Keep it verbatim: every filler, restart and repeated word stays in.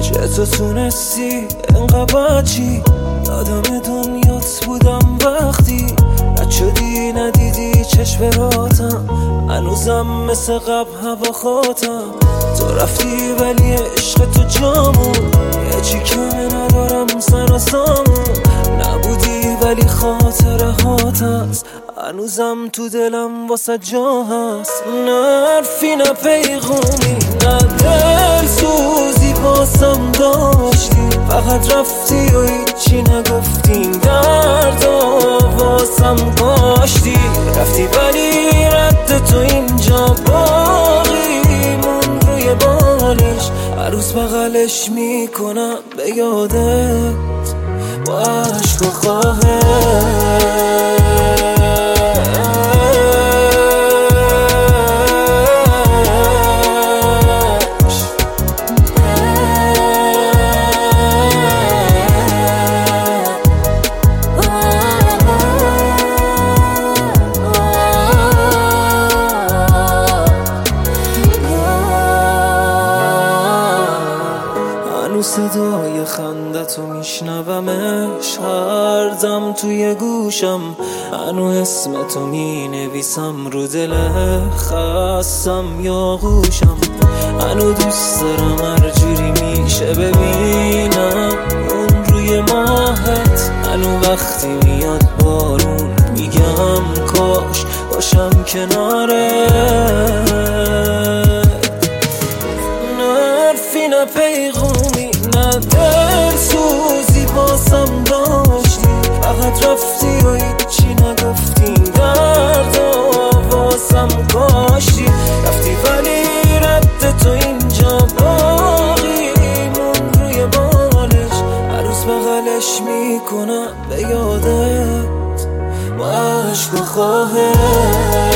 چطور تونستی انقدر بچی یادم دنیات بودم وقتی رد شدی ندیدی چشم راتم هنوزم مثل قبل هوا خاتم تو رفتی ولی عشق تو جامون یه چی کمه ندارم سر و سامون نبودی ولی خاطره هات هست هنوزم تو دلم واسه جا هست نه حرفی نه پیغومی نه دل سوزی باسم داشتی فقط رفتی و هیچی نگفتی درد واسم کاشتی رفتی ولی رد تو اینجا باقی مون روی بالش هر روز بغلش میکنم به یادت با عشق و خواهش صدای خندتو میشنومش هر دم توی گوشم هنو اسمتو می نویسم رو دل خستم یا گوشم هنو دوست دارم هر جوری میشه ببینم اون روی ماهت هنو وقتی میاد بارون میگم کاش باشم کنارت نه حرفی نه پیغومی نه دل سوزی باسم داشتی فقط رفتی و هیچی نگفتی درد واسم کاشتی رفتی ولی رد تو اینجا باقی مون روی بالش هر روز بغلش میکنم به یادت با عشق و خواهش